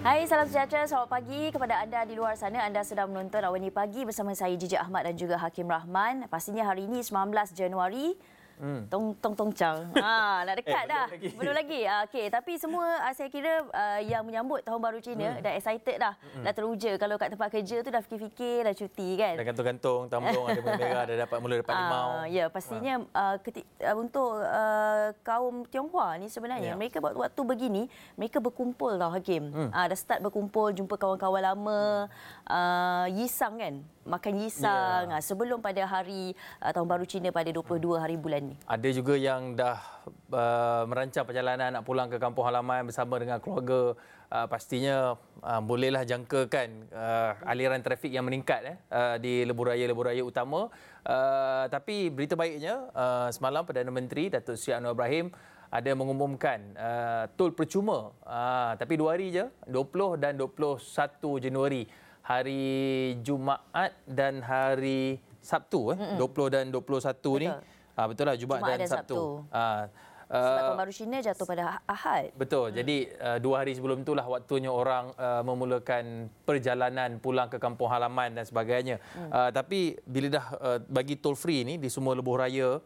Hai, salam sejahtera, selamat pagi kepada anda di luar sana. Anda sedang menonton Awani Pagi bersama saya Jijik Ahmad dan juga Hakim Rahman. Pastinya hari ini 19 Januari. Tong cang. Nak dekat dah. Belum lagi. Okey, tapi semua saya kira yang menyambut Tahun Baru Cina dah excited dah. Dah teruja kalau kat tempat kerja tu dah fikir-fikir dah cuti kan. Dah gantung-gantung, tambung ada benda merah, dah dapat mula dapat limau. Ya, pastinya untuk kaum Tionghoa ni sebenarnya mereka waktu begini mereka berkumpul tau Hakim. Dah start berkumpul, jumpa kawan-kawan lama, yisang kan. Makan yisang sebelum pada hari Tahun Baru Cina pada 22 hari bulan ni. Ada juga yang dah merancang perjalanan nak pulang ke kampung halaman bersama dengan keluarga. Pastinya bolehlah jangkakan aliran trafik yang meningkat di lebuh raya utama. Tapi berita baiknya semalam Perdana Menteri Datuk Seri Anwar Ibrahim ada mengumumkan tol percuma. Tapi 2 hari je, 20 dan 21 Januari. Hari Jumaat dan hari Sabtu 20 dan 21 ni. Betul lah, Jumaat dan Sabtu. Sebab Tahun Baru Cina jatuh pada Ahad. Betul. Jadi 2 hari sebelum itulah waktunya orang memulakan perjalanan pulang ke kampung halaman dan sebagainya. Tapi bila dah bagi toll free ni di semua lebuh raya,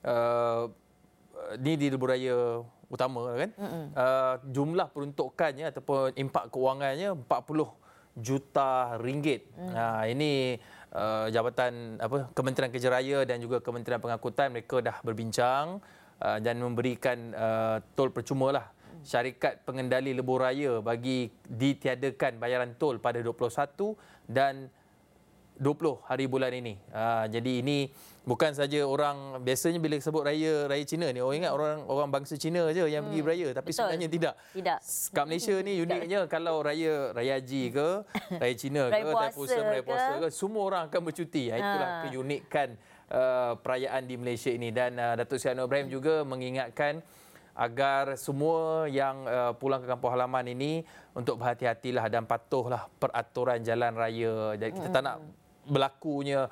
ni di lebuh raya utama kan, jumlah peruntukannya ataupun impak kewangannya 40 juta ringgit. Ini Jabatan Kementerian Kerja Raya dan juga Kementerian Pengangkutan mereka dah berbincang dan memberikan tol percuma lah. Syarikat pengendali lebuh raya bagi ditiadakan bayaran tol pada 21 dan 20 hari bulan ini. Jadi ini bukan saja orang biasanya bila sebut raya Cina ni orang ingat orang bangsa Cina je yang pergi beraya, tapi sebenarnya tidak. Kat Malaysia ni uniknya kalau raya Haji ke, raya Cina ke, raya puasa ke, semua orang akan bercuti. Itulah keunikan perayaan di Malaysia ini. Dan Datuk Seri Anwar Ibrahim juga mengingatkan agar semua yang pulang ke kampung halaman ini untuk berhati-hatilah dan patuhlah peraturan jalan raya. Jadi kita tak nak berlakunya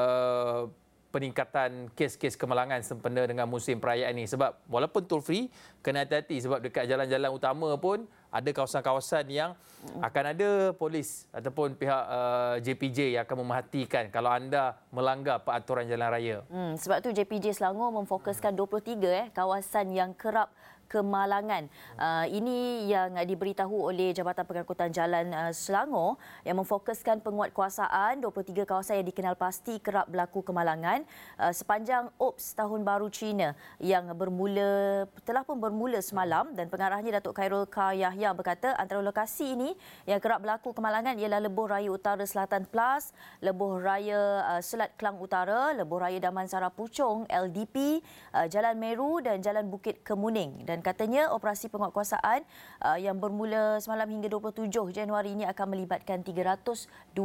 peningkatan kes-kes kemalangan sempena dengan musim perayaan ini. Sebab walaupun toll free, kena hati-hati sebab dekat jalan-jalan utama pun ada kawasan-kawasan yang akan ada polis ataupun pihak JPJ yang akan memerhatikan kalau anda melanggar peraturan jalan raya. Sebab tu JPJ Selangor memfokuskan 23 kawasan yang kerap kemalangan. Ini yang diberitahu oleh Jabatan Pengangkutan Jalan Selangor yang memfokuskan penguatkuasaan 23 kawasan yang dikenal pasti kerap berlaku kemalangan sepanjang UPS Tahun Baru Cina yang telah pun bermula semalam. Dan pengarahnya Datuk Khairul K. Yahya berkata antara lokasi ini yang kerap berlaku kemalangan ialah Lebuh Raya Utara Selatan Plus, Lebuh Raya Selat Kelang Utara, Lebuh Raya Damansara Puchong LDP, Jalan Meru dan Jalan Bukit Kemuning. Dan katanya operasi penguatkuasaan yang bermula semalam hingga 27 Januari ini akan melibatkan 325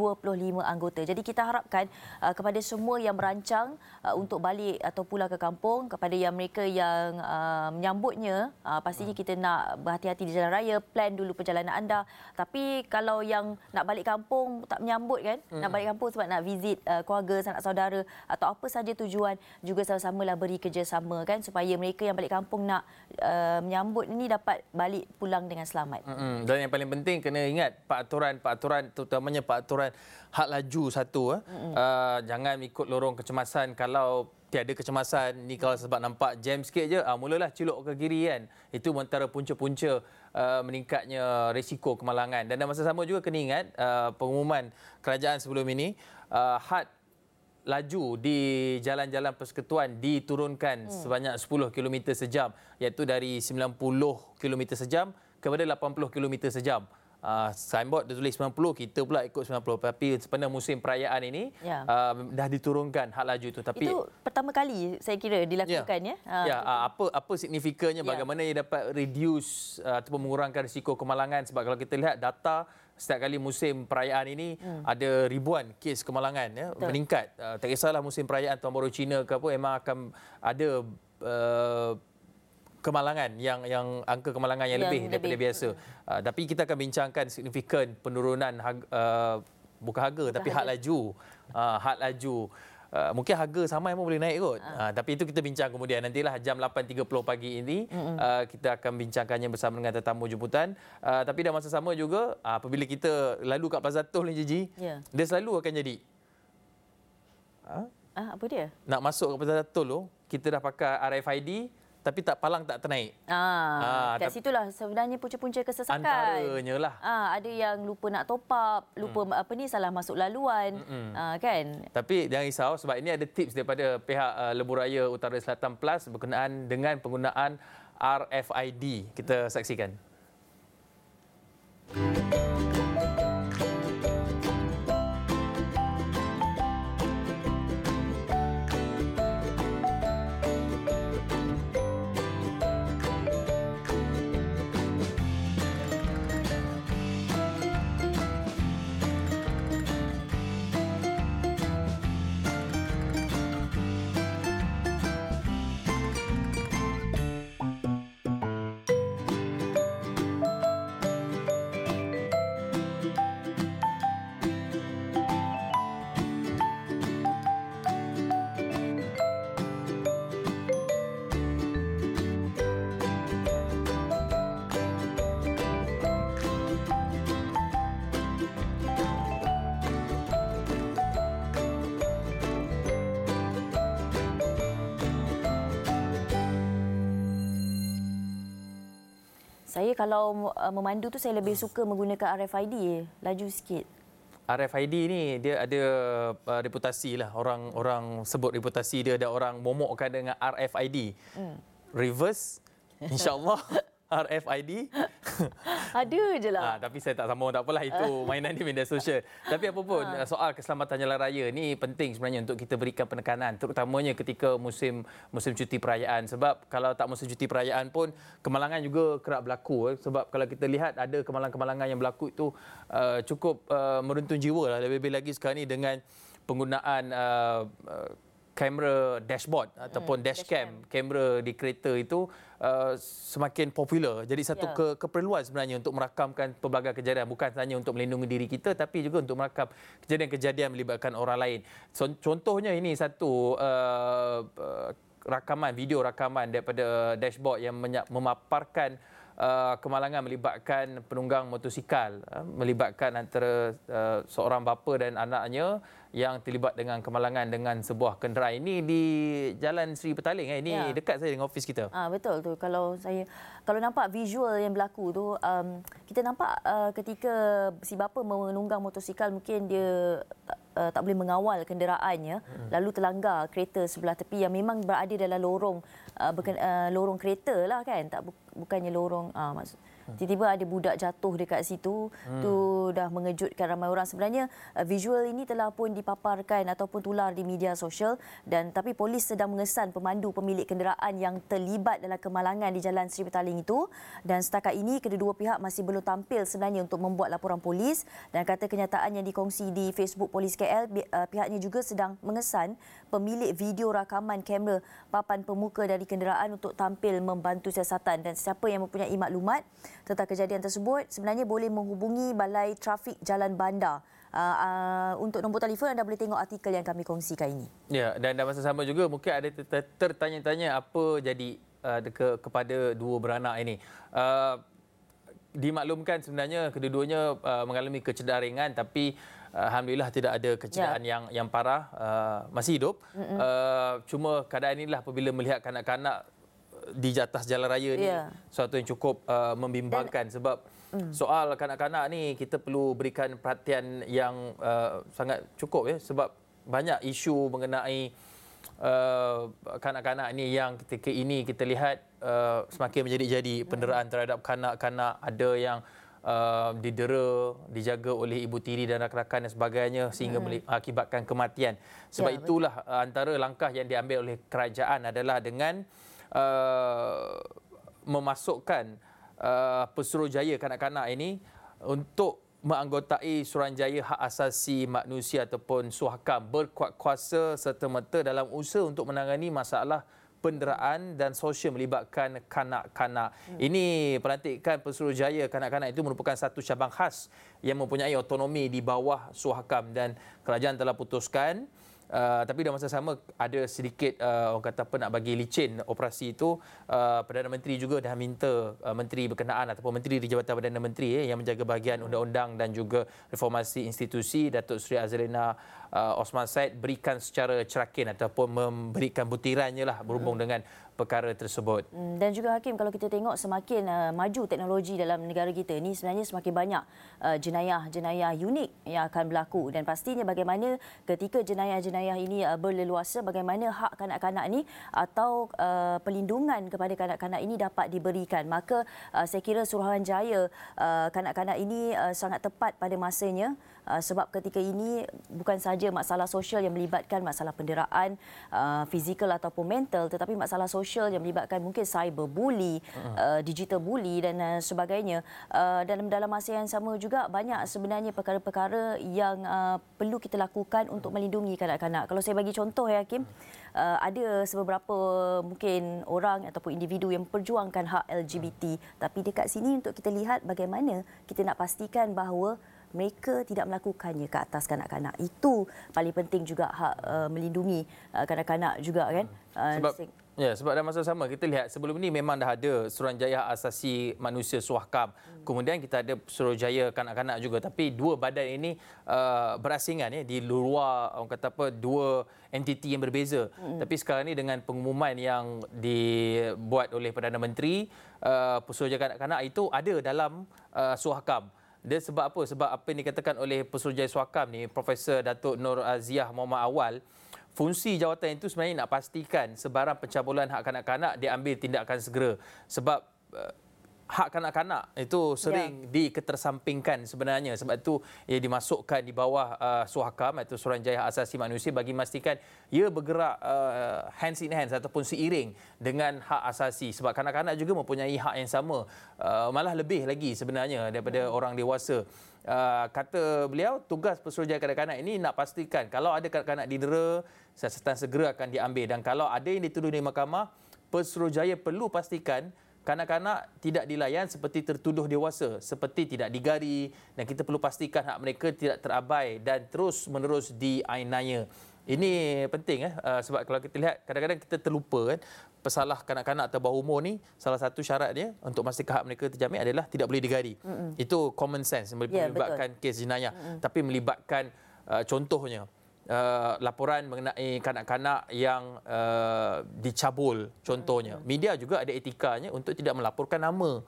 anggota. Jadi kita harapkan kepada semua yang merancang untuk balik atau pulang ke kampung, kepada mereka yang menyambutnya, pastinya kita nak berhati-hati di jalan raya, plan dulu perjalanan anda. Tapi kalau yang nak balik kampung tak menyambut kan, nak balik kampung sebab nak visit keluarga, sanak saudara atau apa saja tujuan, juga sama-samalah beri kerjasama kan supaya mereka yang balik kampung nak menyambut ini dapat balik pulang dengan selamat. Dan yang paling penting kena ingat peraturan terutamanya peraturan had laju satu. Jangan ikut lorong kecemasan. Kalau tiada kecemasan ni, kalau sebab nampak jam sikit je, mulalah celok ke kiri kan. Itu antara punca-punca meningkatnya risiko kemalangan. Dan dalam masa sama juga kena ingat pengumuman kerajaan sebelum ini, had laju di jalan-jalan persekutuan diturunkan sebanyak 10 km sejam, iaitu dari 90 km sejam kepada 80 km sejam. Signboard dia tulis 90, kita pula ikut 90. Tapi sebenarnya musim perayaan ini dah diturunkan had laju itu. Tapi itu pertama kali saya kira dilakukan apa signifikannya, bagaimana ia dapat reduce ataupun mengurangkan risiko kemalangan. Sebab kalau kita lihat data setiap kali musim perayaan ini ada ribuan kes kemalangan meningkat. Tak kisahlah musim perayaan Tahun Baru Cina ke apa, memang akan ada kemalangan yang angka kemalangan yang lebih daripada biasa. Tapi kita akan bincangkan signifikan penurunan bukan harga tapi had laju. mungkin harga samai pun boleh naik kot. Tapi itu kita bincang kemudian. Nantilah jam 8.30 pagi ini kita akan bincangkannya bersama dengan tetamu jemputan. Tapi dalam masa sama juga apabila kita lalu kat Plaza Tol ni Gigi, dia selalu akan jadi apa dia? nak masuk ke Plaza Tol tu, kita dah pakai RFID tapi palang tak ternaik. Kat situlah sebenarnya punca-punca kesesakan. Antaranya lah. Ada yang lupa nak top up, lupa salah masuk laluan, kan? Tapi jangan risau sebab ini ada tips daripada pihak Lebuhraya Utara Selatan Plus berkenaan dengan penggunaan RFID. Kita saksikan. Saya kalau memandu tu saya lebih suka menggunakan RFID, laju sikit. RFID ni dia ada reputasi lah. Orang sebut reputasi dia, ada orang momokkan dengan RFID. Reverse, insya-Allah RFID. Ada je lah. Tapi saya tak sambung, tak apalah, itu mainan di media sosial. Tapi apa pun, soal keselamatan jalan raya ni penting sebenarnya untuk kita berikan penekanan, terutamanya ketika musim cuti perayaan. Sebab kalau tak musim cuti perayaan pun, kemalangan juga kerap berlaku. Sebab kalau kita lihat ada kemalangan-kemalangan yang berlaku itu cukup meruntun jiwa lah. Lebih-lebih lagi sekarang ni dengan penggunaan kamera dashboard ataupun dashcam, kamera di kereta itu semakin popular. Jadi satu keperluan sebenarnya untuk merakamkan pelbagai kejadian, bukan hanya untuk melindungi diri kita tapi juga untuk merakam kejadian-kejadian melibatkan orang lain. Contohnya ini satu video rakaman daripada dashboard yang memaparkan kemalangan melibatkan penunggang motosikal, melibatkan antara seorang bapa dan anaknya yang terlibat dengan kemalangan dengan sebuah kenderaan. Ini di Jalan Seri Petaling. Ini dekat saja dengan ofis kita. Betul tu. Kalau nampak visual yang berlaku tu, kita nampak ketika si bapa menunggang motosikal, mungkin dia tak boleh mengawal kenderaannya, lalu terlanggar kereta sebelah tepi yang memang berada dalam lorong kereta lah kan, bukannya lorong tiba-tiba ada budak jatuh dekat situ. Tu dah mengejutkan ramai orang. Sebenarnya visual ini telah pun dipaparkan ataupun tular di media sosial, tapi polis sedang mengesan pemandu pemilik kenderaan yang terlibat dalam kemalangan di Jalan Seri Petaling itu, dan setakat ini kedua-dua pihak masih belum tampil sebenarnya untuk membuat laporan polis. Dan kata kenyataan yang dikongsi di Facebook Polis KL, pihaknya juga sedang mengesan pemilik video rakaman kamera papan pemuka dari kenderaan untuk tampil membantu siasatan. Dan siapa yang mempunyai maklumat tentang kejadian tersebut sebenarnya boleh menghubungi Balai Trafik Jalan Bandar. Untuk nombor telefon anda boleh tengok artikel yang kami kongsikan ini. Ya, dan dalam masa sama juga mungkin ada tertanya-tanya apa jadi kepada dua beranak ini. Dimaklumkan sebenarnya kedua-duanya mengalami kecederaan ringan, tapi alhamdulillah tidak ada kecederaan yang parah, masih hidup. Cuma keadaan inilah apabila melihat kanak-kanak di atas jalan raya ni, suatu yang cukup membimbangkan. Sebab soal kanak-kanak ni kita perlu berikan perhatian yang sangat cukup sebab banyak isu mengenai kanak-kanak ni yang ketika ini kita lihat semakin menjadi-jadi. Penderaan terhadap kanak-kanak, ada yang didera, dijaga oleh ibu tiri dan rakan-rakan dan sebagainya sehingga mengakibatkan kematian. Sebab itulah antara langkah yang diambil oleh kerajaan adalah dengan memasukkan Pesuruhjaya kanak-kanak ini untuk menganggotai Suruhanjaya Hak Asasi Manusia ataupun SUHAKAM, berkuat kuasa serta-merta dalam usaha untuk menangani masalah penderaan dan sosial melibatkan kanak-kanak. Ini pelantikan Pesuruhjaya kanak-kanak itu merupakan satu cabang khas yang mempunyai autonomi di bawah SUHAKAM, dan kerajaan telah putuskan Tapi dalam masa sama ada sedikit orang kata apa nak bagi licin operasi itu. Perdana Menteri juga dah minta menteri berkenaan ataupun menteri di Jabatan Perdana Menteri yang menjaga bahagian undang-undang dan juga reformasi institusi, Datuk Seri Azlina Osman Said, berikan secara cerakin ataupun memberikan butirannya lah berhubung dengan perkara tersebut. Dan juga Hakim, kalau kita tengok semakin maju teknologi dalam negara kita ni, sebenarnya semakin banyak jenayah-jenayah unik yang akan berlaku, dan pastinya bagaimana ketika jenayah-jenayah ini berleluasa, bagaimana hak kanak-kanak ni atau perlindungan kepada kanak-kanak ini dapat diberikan. Maka saya kira Suruhanjaya kanak-kanak ini sangat tepat pada masanya, sebab ketika ini bukan saja masalah sosial yang melibatkan masalah penderaan fizikal ataupun mental, tetapi masalah sosial yang melibatkan mungkin cyberbully, digital bully dan sebagainya. Dan dalam masa yang sama juga banyak sebenarnya perkara-perkara yang perlu kita lakukan untuk melindungi kanak-kanak. Kalau saya bagi contoh ya Hakim, ada beberapa mungkin orang ataupun individu yang memperjuangkan hak LGBT, tapi dekat sini untuk kita lihat bagaimana kita nak pastikan bahawa mereka tidak melakukannya ke atas kanak-kanak. Itu paling penting juga, hak melindungi kanak-kanak juga kan. Sebab dalam masa sama kita lihat sebelum ini memang dah ada Suruhanjaya Hak Asasi Manusia SUHKAM. Kemudian kita ada Suruhanjaya Kanak-kanak juga, tapi dua badan ini berasingan di luar orang kata apa, dua entiti yang berbeza. Tapi sekarang ni dengan pengumuman yang dibuat oleh Perdana Menteri, Suruhanjaya Kanak-kanak itu ada dalam SUHKAM. Dia sebab apa? Sebab apa yang dikatakan oleh Pesuruhjaya SUHKAM ni, Profesor Datuk Nur Aziah Muhammad Awal, fungsi jawatan itu sebenarnya nak pastikan sebarang pencabulan hak kanak-kanak diambil tindakan segera. Sebab hak kanak-kanak itu sering diketersampingkan sebenarnya. Sebab itu ia dimasukkan di bawah SUHKAM atau Suruhanjaya Hak Asasi Manusia bagi memastikan ia bergerak hands in hands ataupun seiring dengan hak asasi. Sebab kanak-kanak juga mempunyai hak yang sama, malah lebih lagi sebenarnya daripada orang dewasa. Kata beliau, tugas Pesuruhjaya Kanak-kanak ini nak pastikan kalau ada kanak-kanak didera, siasatan segera akan diambil. Dan kalau ada yang dituduh di mahkamah, Pesuruhjaya perlu pastikan kanak-kanak tidak dilayan seperti tertuduh dewasa, seperti tidak digari, dan kita perlu pastikan hak mereka tidak terabai dan terus-menerus dianiaya. Ini penting sebab kalau kita lihat kadang-kadang kita terlupa pesalah kanak-kanak atau bawah umur ni, salah satu syarat dia untuk memastikan hak mereka terjamin adalah tidak boleh digari. Itu common sense, melibatkan kes jenayah, tapi melibatkan contohnya laporan mengenai kanak-kanak yang dicabul contohnya. Media juga ada etikanya untuk tidak melaporkan nama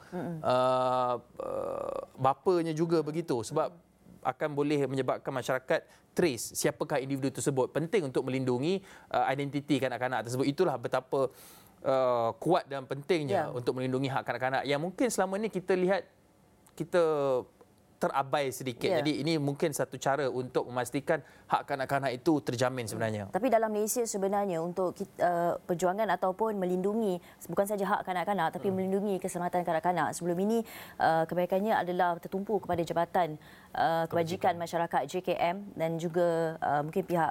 bapanya juga begitu, sebab akan boleh menyebabkan masyarakat trace siapakah individu tersebut. Penting untuk melindungi identiti kanak-kanak tersebut. Itulah betapa kuat dan pentingnya untuk melindungi hak kanak-kanak yang mungkin selama ini kita lihat kita terabai sedikit. Jadi ini mungkin satu cara untuk memastikan hak kanak-kanak itu terjamin sebenarnya. Tapi dalam Malaysia sebenarnya untuk perjuangan ataupun melindungi bukan saja hak kanak-kanak tapi melindungi keselamatan kanak-kanak, sebelum ini kebanyakannya adalah tertumpu kepada Jabatan Kebajikan Masyarakat JKM dan juga mungkin pihak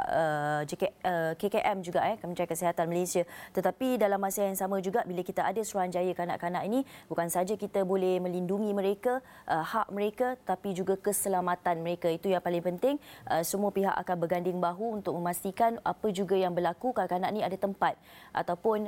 KKM juga Kementerian Kesihatan Malaysia. Tetapi dalam masa yang sama juga bila kita ada Suruhanjaya Kanak-kanak ini, bukan saja kita boleh melindungi mereka, hak mereka, tapi juga keselamatan mereka. Itu yang paling penting. Semua pihak akan berganding bahu untuk memastikan apa juga yang berlaku, kanak-kanak ni ada tempat ataupun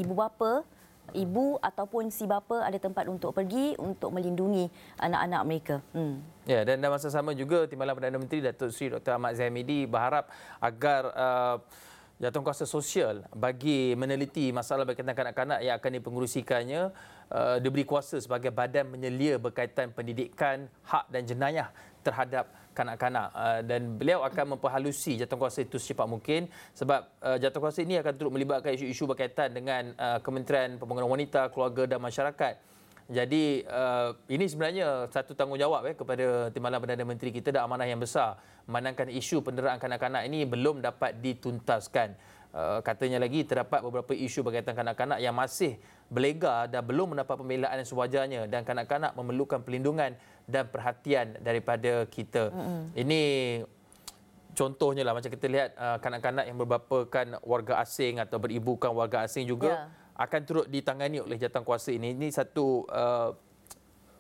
ibu ataupun si bapa ada tempat untuk pergi untuk melindungi anak-anak mereka. Ya, dan dalam masa sama juga Timbalan Perdana Menteri Datuk Seri Dr. Ahmad Zahimidi berharap agar jawatankuasa sosial bagi meneliti masalah berkaitan kanak-kanak yang akan dipengerusikannya diberi kuasa sebagai badan menyelia berkaitan pendidikan, hak dan jenayah terhadap kanak-kanak, dan beliau akan memperhalusi jawatankuasa itu secepat mungkin sebab jawatankuasa ini akan turut melibatkan isu-isu berkaitan dengan Kementerian Pembangunan Wanita, Keluarga dan Masyarakat. Jadi ini sebenarnya satu tanggungjawab kepada Timbalan Perdana Menteri kita dan amanah yang besar, memandangkan isu penderaan kanak-kanak ini belum dapat dituntaskan. Katanya lagi terdapat beberapa isu berkaitan kanak-kanak yang masih berlegar dan belum mendapat pembelaan yang sewajarnya, dan kanak-kanak memerlukan perlindungan dan perhatian daripada kita. Ini contohnya lah, macam kita lihat kanak-kanak yang berbapakan warga asing atau beribukan warga asing juga akan turut ditangani oleh jawatankuasa ini. Ini satu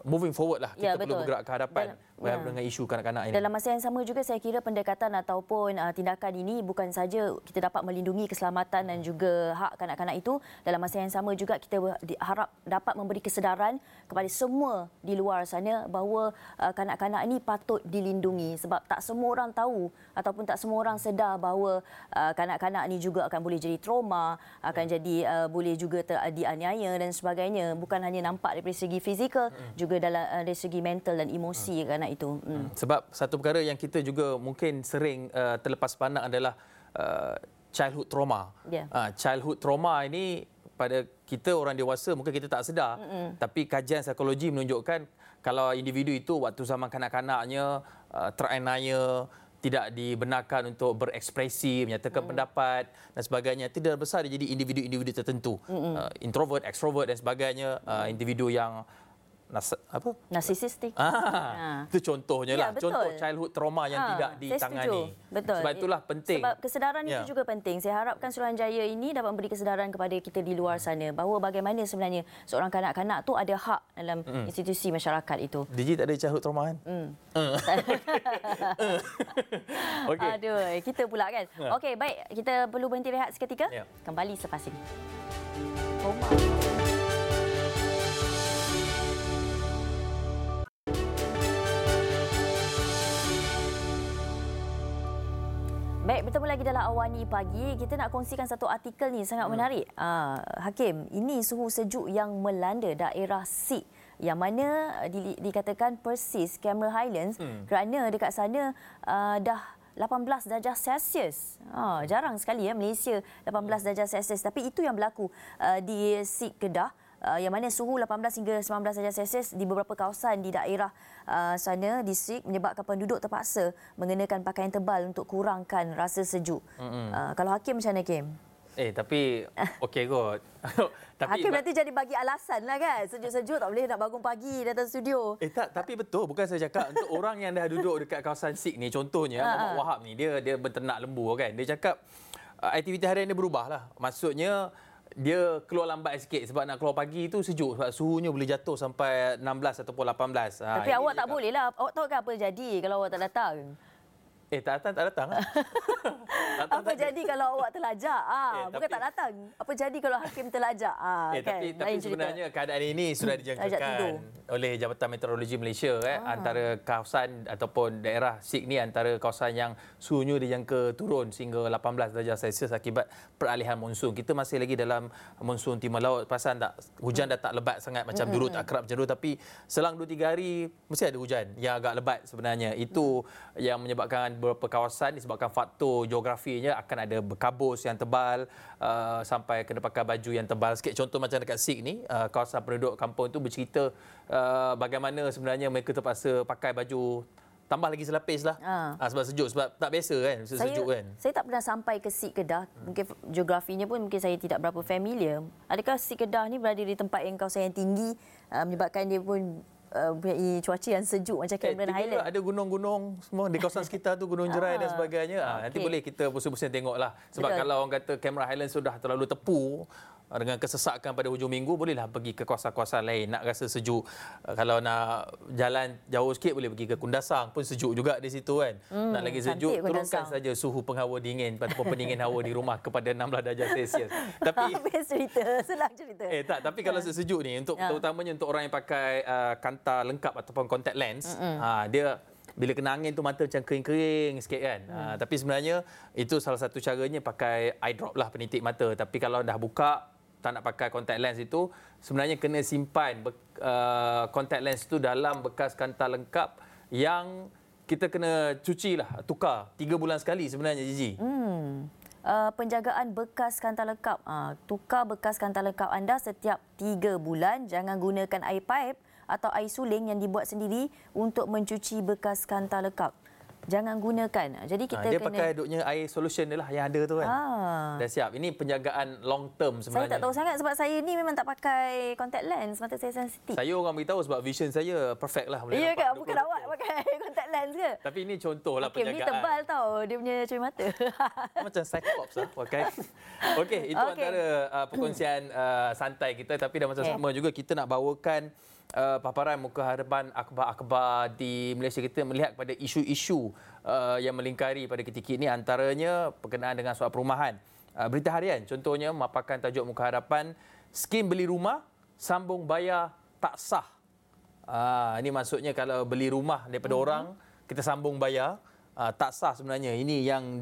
moving forward lah. Kita Ya, perlu betul. bergerak ke hadapan dengan isu kanak-kanak ini. Dalam masa yang sama juga saya kira pendekatan ataupun tindakan ini bukan saja kita dapat melindungi keselamatan dan juga hak kanak-kanak itu, dalam masa yang sama juga kita harap dapat memberi kesedaran kepada semua di luar sana bahawa kanak-kanak ini patut dilindungi sebab tak semua orang tahu ataupun tak semua orang sedar bahawa kanak-kanak ini juga akan boleh jadi trauma, akan jadi boleh juga dianiaya dan sebagainya, bukan hanya nampak dari segi fizikal juga dari segi mental dan emosi kanak itu. Sebab satu perkara yang kita juga mungkin sering terlepas pandang adalah childhood trauma. Yeah. Childhood trauma ini pada kita orang dewasa mungkin kita tak sedar, tapi kajian psikologi menunjukkan kalau individu itu waktu zaman kanak-kanaknya teraniaya, tidak dibenarkan untuk berekspresi, menyatakan pendapat dan sebagainya, tidak besar dia jadi individu-individu tertentu. Introvert, extrovert dan sebagainya, individu yang Narsisistik. Itu contohnya lah. betul. Contoh childhood trauma yang tidak ditangani. Betul. Sebab itulah penting. Sebab kesedaran itu juga penting. Saya harapkan Suruhanjaya ini dapat memberi kesedaran kepada kita di luar sana bahawa bagaimana sebenarnya seorang kanak-kanak tu ada hak dalam institusi masyarakat itu. Digi tak ada childhood trauma kan? Okay. Aduh, kita pula kan. Okey, baik. Kita perlu berhenti rehat seketika. Kembali selepas ini. Trauma. Baik, bertemu lagi dalam Awani Pagi. Kita nak kongsikan satu artikel ni sangat menarik. Hakim, ini suhu sejuk yang melanda daerah Sikh yang mana dikatakan persis Cameron Highlands kerana dekat sana dah 18 darjah Celsius. Jarang sekali Malaysia 18 darjah Celsius. Tapi itu yang berlaku di Sikh Kedah. Yang mana suhu 18 hingga 19 darjah Celsius di beberapa kawasan di daerah sana di Sikh menyebabkan penduduk terpaksa mengenakan pakaian tebal untuk kurangkan rasa sejuk. Kalau Hakim macam mana, Hakim? Tapi okey kot. Tapi Hakim nanti jadi bagi alasan lah kan. Sejuk-sejuk tak boleh nak bangun pagi datang studio. Tapi betul. Bukan saya cakap untuk orang yang dah duduk dekat kawasan Sikh ni. Contohnya Muhammad Wahab ni. Dia berternak lembu kan. Dia cakap aktiviti harian dia berubah lah. Maksudnya dia keluar lambat sikit sebab nak keluar pagi tu sejuk sebab suhunya boleh jatuh sampai 16 ataupun 18. Tapi awak tak boleh lah. Awak tahu kan apa jadi kalau awak tak datang? Tak datang. Apa jadi kalau awak terlajak? Bukan tak datang. Apa jadi kalau Hakim terlajak? Kan? Tapi sebenarnya keadaan ini sudah dijangkakan oleh Jabatan Meteorologi Malaysia. Antara kawasan ataupun daerah Sikh ni antara kawasan yang suhunya dijangka turun sehingga 18 darjah Celsius akibat peralihan monsun. Kita masih lagi dalam monsun timur laut. Perasan tak? Hujan dah tak lebat sangat macam dulu tak kerap macam dulu. Tapi selang 2-3 hari mesti ada hujan yang agak lebat sebenarnya. Itu yang menyebabkan beberapa kawasan disebabkan faktor geografinya akan ada berkabus yang tebal sampai kena pakai baju yang tebal sikit. Contoh macam dekat Sikh ni, kawasan penduduk kampung itu bercerita bagaimana sebenarnya mereka terpaksa pakai baju tambah lagi selapis lah. Sebab sejuk, sebab tak biasa kan sejuk kan. Saya tak pernah sampai ke Sikh Kedah. Mungkin geografinya pun mungkin saya tidak berapa familiar. Adakah Sikh Kedah ni berada di tempat yang kawasan yang tinggi menyebabkan dia pun mempunyai cuaca yang sejuk macam Cameron Highlands? Ada gunung-gunung semua di kawasan sekitar tu, Gunung Jerai dan sebagainya. Nanti boleh kita pusing-pusing tengoklah. Sebab kalau orang kata Cameron Highlands sudah terlalu tepu dengan kesesakan pada hujung minggu, bolehlah pergi ke kawasan-kawasan lain nak rasa sejuk. Kalau nak jalan jauh sikit boleh pergi ke Kundasang, pun sejuk juga di situ kan. Nak lagi sejuk, turunkan saja suhu penghawa dingin ataupun pendingin hawa di rumah kepada 16 darjah Celsius. Tapi senang cerita. Tapi kalau sejuk ni untuk terutamanya untuk orang yang pakai kanta lengkap ataupun contact lens, dia bila kena angin tu mata macam kering-kering sikit kan. Tapi sebenarnya itu salah satu caranya pakai eye drop lah, penitik mata. Tapi kalau dah buka tak nak pakai contact lens itu, sebenarnya kena simpan contact lens itu dalam bekas kanta lengkap yang kita kena cuci lah, tukar 3 bulan sekali sebenarnya, Gigi. Penjagaan bekas kanta lengkap. Tukar bekas kanta lengkap anda setiap 3 bulan. Jangan gunakan air pipe atau air suling yang dibuat sendiri untuk mencuci bekas kanta lengkap. Jangan gunakan. Jadi kita dia kena pakai duknya air solution dia lah yang ada tu kan. Dah siap. Ini penjagaan long term sebenarnya. Saya tak tahu sangat sebab saya ni memang tak pakai contact lens. Mata saya sensitif. Saya orang beritahu sebab vision saya perfect lah. Ya ke? Bukan awak pakai contact lens ke? Tapi ini contoh lah penjagaan. Ni tebal tau dia punya cermin mata. Macam Cyclops lah pakai. Okey, itu antara perkongsian santai kita. Tapi dalam masa sama juga kita nak bawakan paparan muka hadapan akhbar-akhbar di Malaysia, kita melihat kepada isu-isu yang melingkari pada ketika ini, antaranya berkenaan dengan soal perumahan. Berita harian contohnya memaparkan tajuk muka hadapan, skim beli rumah sambung bayar tak sah. Ini maksudnya kalau beli rumah daripada orang, kita sambung bayar, tak sah sebenarnya. Ini yang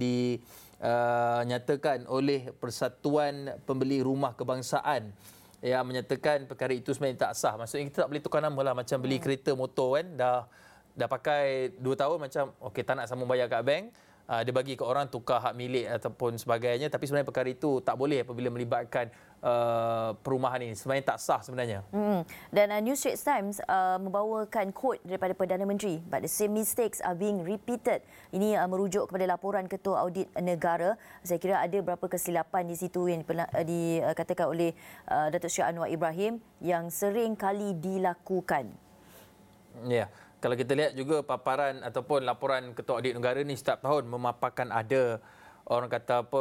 dinyatakan oleh Persatuan Pembeli Rumah Kebangsaan, yang menyatakan perkara itu sebenarnya tak sah. Maksudnya kita tak boleh tukar nama lah. Macam beli kereta motor kan, dah pakai 2 tahun, macam okey tak nak sambung bayar kat bank, dia bagi ke orang tukar hak milik ataupun sebagainya. Tapi sebenarnya perkara itu tak boleh apabila melibatkan perumahan ini. Sebenarnya tak sah sebenarnya. Dan New Straits Times membawakan quote daripada Perdana Menteri, "But the same mistakes are being repeated." Ini merujuk kepada laporan Ketua Audit Negara. Saya kira ada beberapa kesilapan di situ yang dikatakan oleh Datuk Seri Anwar Ibrahim yang sering kali dilakukan. Ya. Kalau kita lihat juga paparan ataupun laporan Ketua Audit Negara ni setiap tahun memaparkan ada orang kata apa,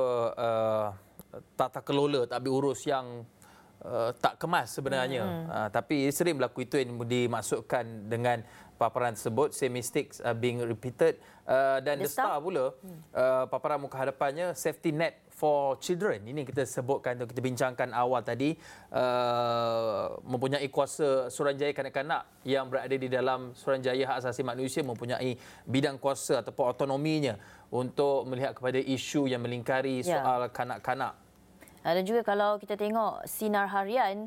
tata kelola, tak berurus yang tak kemas sebenarnya. Tapi sering berlaku itu yang dimaksudkan dengan paparan tersebut, same mistakes are being repeated. Dan The Star pula, paparan muka hadapannya, safety net for children. Ini kita sebutkan, kita bincangkan awal tadi, mempunyai kuasa Suruhanjaya Kanak-kanak yang berada di dalam Suruhanjaya Hak Asasi Manusia, mempunyai bidang kuasa ataupun autonominya untuk melihat kepada isu yang melingkari soal kanak-kanak. Dan juga kalau kita tengok sinar harian,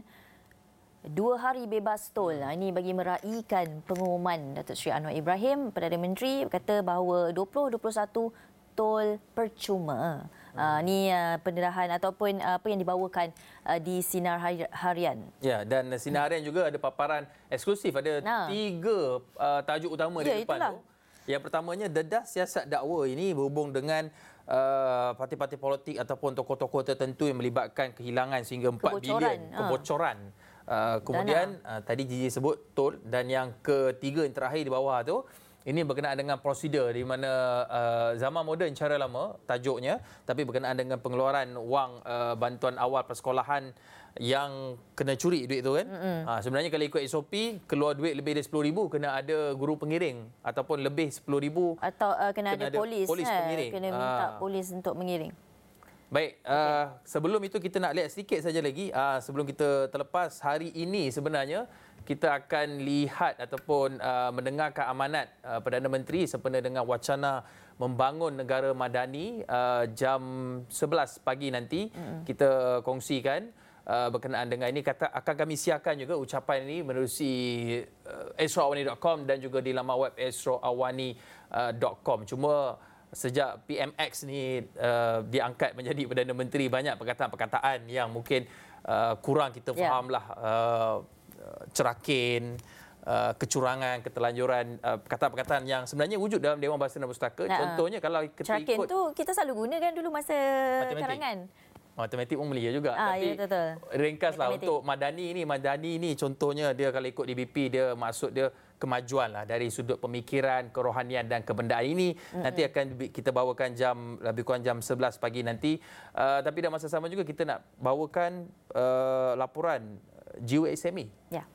2 hari bebas tol. Ini bagi meraihkan pengumuman Datuk Seri Anwar Ibrahim, Perdana Menteri, berkata bahawa 2021 tol percuma. Ini pendedahan ataupun apa yang dibawakan di sinar harian. Ya, dan sinar harian juga ada paparan eksklusif. Ada 3 tajuk utama di depan tu. Yang pertamanya, dedah siasat dakwa. Ini berhubung dengan parti-parti politik ataupun tokoh-tokoh tertentu yang melibatkan kehilangan sehingga 4 bilion kebocoran. Kemudian tadi Gigi sebut tol, dan yang ketiga yang terakhir di bawah tu, ini berkenaan dengan prosedur di mana zaman moden cara lama tajuknya, tapi berkenaan dengan pengeluaran wang bantuan awal persekolahan yang kena curi duit tu kan. Sebenarnya kalau ikut SOP, keluar duit lebih dari 10,000 kena ada guru pengiring, ataupun lebih 10,000 atau kena ada polis pengiring. Kena minta polis untuk mengiring. Baik, sebelum itu kita nak lihat sedikit saja lagi, sebelum kita terlepas, hari ini sebenarnya kita akan lihat ataupun mendengarkan amanat Perdana Menteri sempena dengan wacana membangun negara madani jam 11 pagi nanti. Kita kongsikan berkenaan dengan ini. Akan kami siarkan juga ucapan ini menerusi astroawani.com dan juga di laman web astroawani.com. Cuma sejak PMX ni diangkat menjadi Perdana Menteri, banyak perkataan-perkataan yang mungkin kurang kita fahamlah. Cerakin, kecurangan, keterlanjuran, perkataan-perkataan yang sebenarnya wujud dalam Dewan Bahasa dan Pustaka. Contohnya kalau kita cerakin ikut, tu kita selalu gunakan dulu masa karangan. Matematik pun Malaysia juga. Tapi ya, ringkaslah untuk madani ni contohnya, dia kalau ikut DBP, dia maksud dia kemajuan lah dari sudut pemikiran, kerohanian dan kebendaan. Ini nanti akan kita bawakan lebih kurang jam 11 pagi nanti. Tapi dalam masa sama juga kita nak bawakan laporan Jiwa SME. Ya.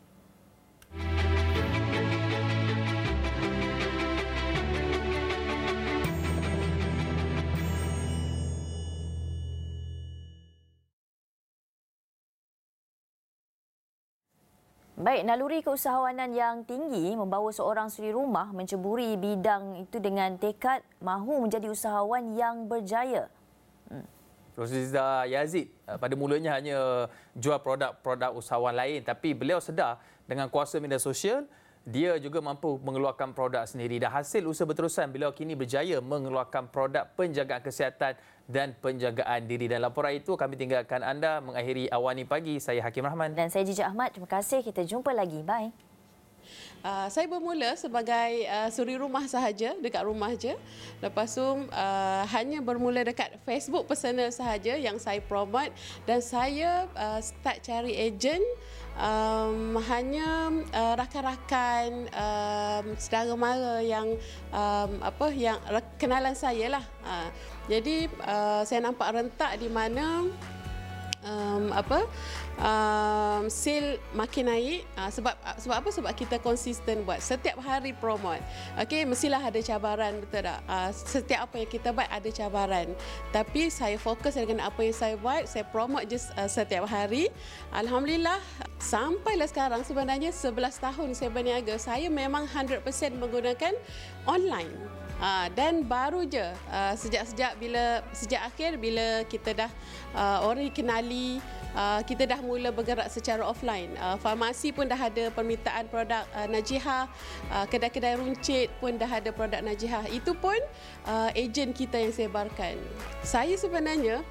Baik, naluri keusahawanan yang tinggi membawa seorang suri rumah menceburi bidang itu dengan tekad mahu menjadi usahawan yang berjaya. Rosliza Yazid pada mulanya hanya jual produk-produk usahawan lain, tapi beliau sedar dengan kuasa media sosial, dia juga mampu mengeluarkan produk sendiri. Dan hasil usaha berterusan, beliau kini berjaya mengeluarkan produk penjagaan kesihatan dan penjagaan diri. Dan laporan itu kami tinggalkan anda mengakhiri Awani Pagi. Saya Hakim Rahman. Dan saya Gigi Ahmad. Terima kasih. Kita jumpa lagi. Bye. Saya bermula sebagai suri rumah sahaja, dekat rumah je. Lepas tu hanya bermula dekat Facebook personal sahaja yang saya promote, dan saya start cari ejen hanya rakan-rakan, saudara mara yang yang kenalan saya lah. Jadi saya nampak rentak di mana sale makin naik. Sebab apa? Sebab kita konsisten buat setiap hari promote. Okey, mestilah ada cabaran, betul tak? Setiap apa yang kita buat ada cabaran. Tapi saya fokus dengan apa yang saya buat, saya promote je setiap hari. Alhamdulillah sampailah sekarang sebenarnya 11 tahun saya berniaga, saya memang 100% menggunakan online. Dan baru je sejak akhir bila kita dah orang dikenali, kita dah mula bergerak secara offline. Farmasi pun dah ada permintaan produk Najihah, kedai-kedai runcit pun dah ada produk Najihah. Itu pun ejen kita yang sebarkan. Saya sebenarnya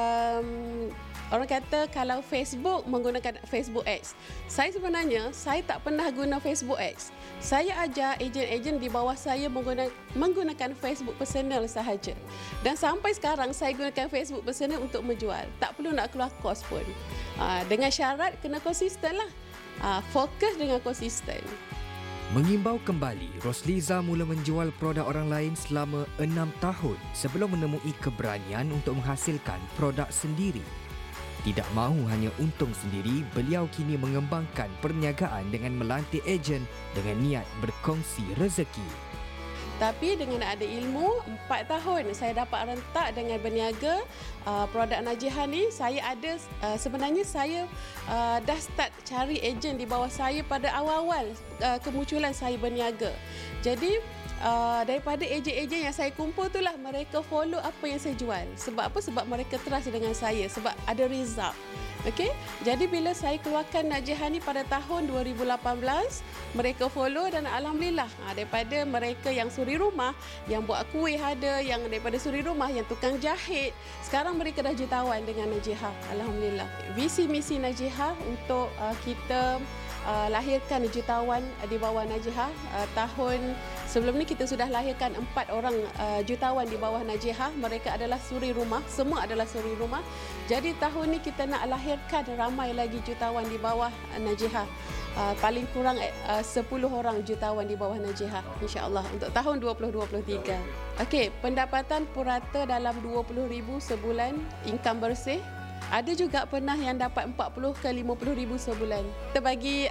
orang kata kalau Facebook menggunakan Facebook Ads. Saya sebenarnya tak pernah guna Facebook Ads. Saya ajar ejen-ejen di bawah saya menggunakan Facebook personal sahaja. Dan sampai sekarang saya gunakan Facebook personal untuk menjual. Tak perlu nak keluar kos pun. Dengan syarat kena konsisten lah. Fokus dengan konsisten. Mengimbau kembali, Rosliza mula menjual produk orang lain selama 6 tahun sebelum menemui keberanian untuk menghasilkan produk sendiri. Tidak mahu hanya untung sendiri, beliau kini mengembangkan perniagaan dengan melantik ejen dengan niat berkongsi rezeki. Tapi dengan ada ilmu, 4 tahun saya dapat rentak dengan berniaga produk Najihah ni. Sebenarnya saya dah start cari ejen di bawah saya pada awal-awal kemunculan saya berniaga. Jadi daripada ejen-ejen yang saya kumpul itulah mereka follow apa yang saya jual. Sebab apa? Sebab mereka trust dengan saya, sebab ada result. Okey, jadi bila saya keluarkan Najihah ni pada tahun 2018, mereka follow dan alhamdulillah daripada mereka yang suri rumah, yang buat kuih ada, yang daripada suri rumah, yang tukang jahit, sekarang mereka dah jutawan dengan Najihah. Alhamdulillah. Visi misi Najihah untuk kita lahirkan jutawan di bawah Najihah. Sebelum ni kita sudah lahirkan 4 orang jutawan di bawah Najihah. Mereka adalah suri rumah, semua adalah suri rumah. Jadi tahun ni kita nak lahirkan ramai lagi jutawan di bawah Najihah. Paling kurang 10 orang jutawan di bawah Najihah, insya-Allah untuk tahun 2023. Okey, pendapatan purata dalam 20,000 sebulan income bersih. Ada juga pernah yang dapat 40 ke 50 ribu sebulan. Kita bagi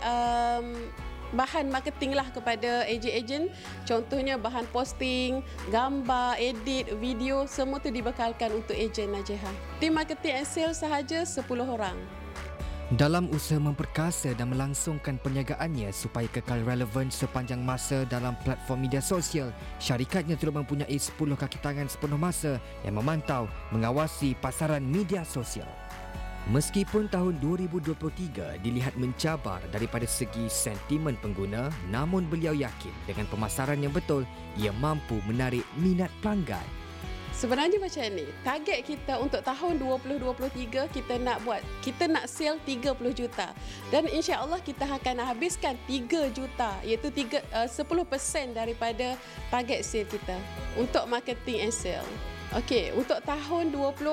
bahan marketing lah kepada ejen-ejen. Contohnya bahan posting, gambar, edit, video, semua tu dibekalkan untuk ejen Najihah. Tim marketing and sales sahaja 10 orang. Dalam usaha memperkasa dan melangsungkan perniagaannya supaya kekal relevan sepanjang masa dalam platform media sosial, syarikatnya turut mempunyai 10 kaki tangan sepenuh masa yang memantau, mengawasi pasaran media sosial. Meskipun tahun 2023 dilihat mencabar daripada segi sentimen pengguna, namun beliau yakin dengan pemasaran yang betul, ia mampu menarik minat pelanggan. Sebenarnya macam ni, target kita untuk tahun 2023 kita nak sale 30 juta. Dan insya-Allah kita akan habiskan 3 juta, iaitu 10% daripada target sale kita untuk marketing and sale. Okey, untuk tahun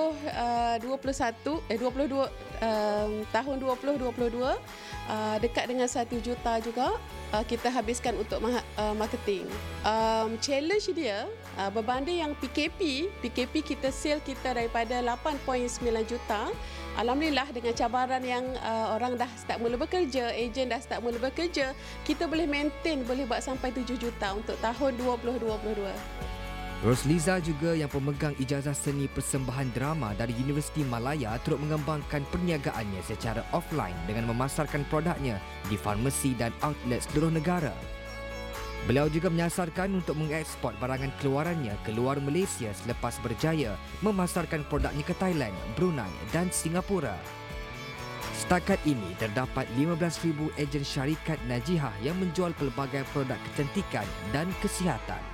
2022 dekat dengan 1 juta juga kita habiskan untuk marketing. Challenge dia berbanding yang PKP kita sale kita daripada 8.9 juta. Alhamdulillah dengan cabaran yang orang dah start mula bekerja, ejen dah start mula bekerja, kita boleh maintain, boleh buat sampai 7 juta untuk tahun 2022. Rosliza juga yang pemegang ijazah seni persembahan drama dari Universiti Malaya turut mengembangkan perniagaannya secara offline dengan memasarkan produknya di farmasi dan outlet seluruh negara. Beliau juga menyasarkan untuk mengeksport barangan keluarannya ke luar Malaysia selepas berjaya memasarkan produknya ke Thailand, Brunei dan Singapura. Setakat ini terdapat 15,000 ejen syarikat Najihah yang menjual pelbagai produk kecantikan dan kesihatan.